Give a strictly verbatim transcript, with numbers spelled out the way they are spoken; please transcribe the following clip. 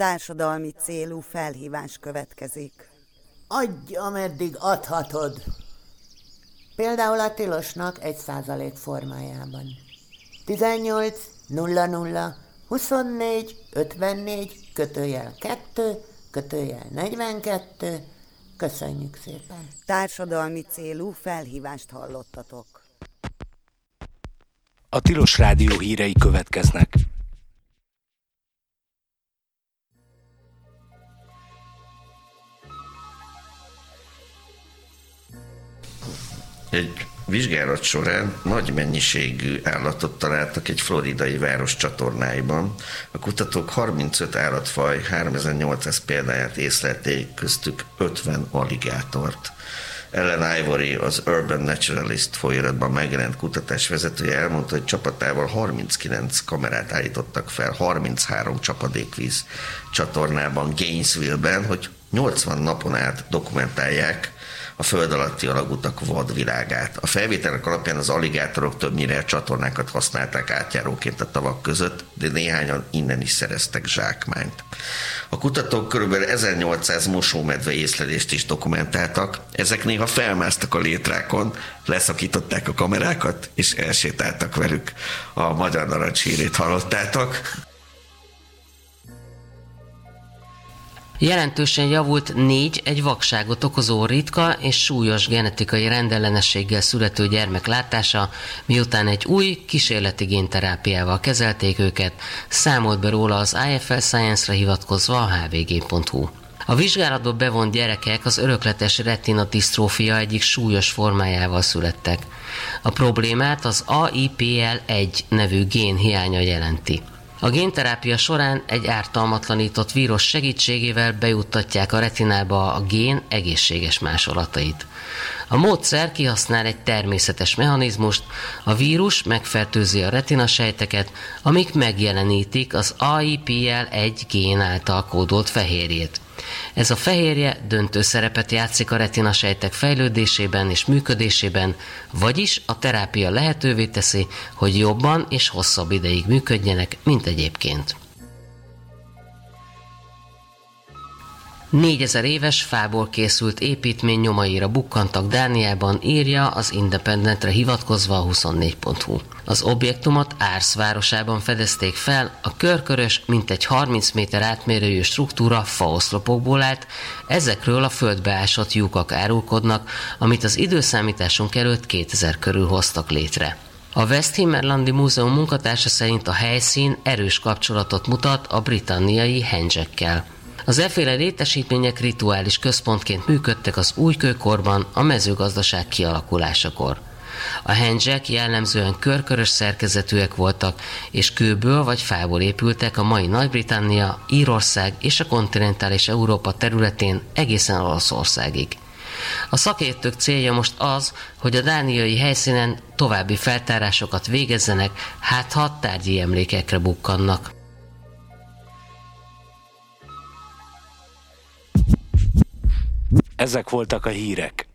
Társadalmi célú felhívás következik. Adj, ameddig adhatod. Például a tilosnak egy százalék formájában. tizennyolc nulla nulla huszonnégy ötvennégy kötőjel kettő kötőjel negyvenkettő. Köszönjük szépen. Társadalmi célú felhívást hallottatok. A Tilos Rádió hírei következnek. Egy vizsgálat során nagy mennyiségű állatot találtak egy floridai város csatornáiban. A kutatók harmincöt állatfaj háromezer-nyolcszáz példáját észlelték, köztük ötven alligátort. Ellen Ivory, az Urban Naturalist folyóiratban megjelent kutatás vezetője elmondta, hogy csapatával harminckilenc kamerát állítottak fel harminchárom csapadékvíz csatornában Gainesville-ben, hogy nyolcvan napon át dokumentálják a föld alatti alagutak vadvilágát. A felvételek alapján az alligátorok többnyire a csatornákat használták átjáróként a tavak között, de néhányan innen is szereztek zsákmányt. A kutatók körülbelül ezernyolcszáz mosómedve észlelést is dokumentáltak, ezek néha felmásztak a létrákon, leszakították a kamerákat, és elsétáltak velük. A Magyar Narancs hírét hallottátok. Jelentősen javult négy egy vakságot okozó ritka és súlyos genetikai rendellenességgel születő gyermek látása, miután egy új kísérleti génterápiával kezelték őket, számolt be róla az I F L Science-re hivatkozva a H V G pont H U. A vizsgálatba bevont gyerekek az örökletes retinadisztrófia egyik súlyos formájával születtek. A problémát az A I P L egy nevű gén hiánya jelenti. A génterápia során egy ártalmatlanított vírus segítségével bejuttatják a retinába a gén egészséges másolatait. A módszer kihasznál egy természetes mechanizmust, a vírus megfertőzi a retinasejteket, amik megjelenítik az A I P L egy gén által kódolt fehérjét. Ez a fehérje döntő szerepet játszik a retinasejtek fejlődésében és működésében, vagyis a terápia lehetővé teszi, hogy jobban és hosszabb ideig működjenek, mint egyébként. négyezer éves fából készült építmény nyomaira bukkantak Dániában, írja az Independentre hivatkozva a huszonnégy pont H U. Az objektumot Ars városában fedezték fel, a körkörös, mintegy harminc méter átmérőjű struktúra faoszlopokból állt, ezekről a földbe ásott lyukak árulkodnak, amit az időszámításunk előtt kétezer körül hoztak létre. A Westhimmerlandi Múzeum munkatársa szerint a helyszín erős kapcsolatot mutat a britanniai Henge-kkel. Az efféle létesítmények rituális központként működtek az újkőkorban, a mezőgazdaság kialakulásakor. A hengek jellemzően körkörös szerkezetűek voltak, és kőből vagy fából épültek a mai Nagy-Britannia, Írország és a kontinentális Európa területén egészen Olaszországig. A szakértők célja most az, hogy a dániai helyszínen további feltárásokat végezzenek, hát ha tárgyi emlékekre bukkannak. Ezek voltak a hírek.